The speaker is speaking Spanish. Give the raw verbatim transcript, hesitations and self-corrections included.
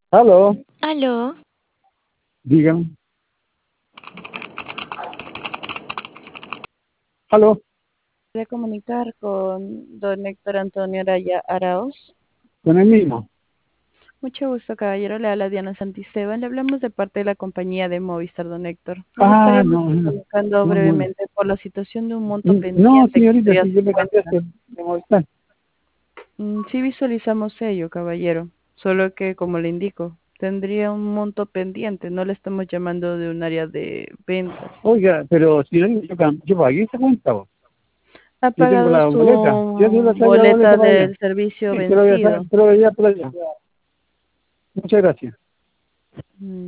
Aló, Aló, digan. Aló, De comunicar con don Héctor Antonio Araya Arauz. con el mismo. Mucho gusto, caballero. Le habla Diana Santisteban. Le hablamos de parte de la compañía de Movistar, don Héctor. Nos Ah, estaríamos no, no, comunicando no, muy- brevemente por la situación de un monto no, pendiente que señorita, usted ya si yo se me encuentra. cambiaste de Movistar. Mm, Sí visualizamos ello, caballero. Solo que, como le indico, tendría un monto pendiente. No le estamos llamando de un área de ventas. Oiga, pero si yo, yo, cam- yo pagué esa cuenta, vos. Ha Yo tengo pagado la boleta. Yo tengo la su traigo la boleta boleta para allá. del servicio Sí, te lo voy a, vencido. sa- te lo voy a llevar por allá. Muchas gracias. Mm,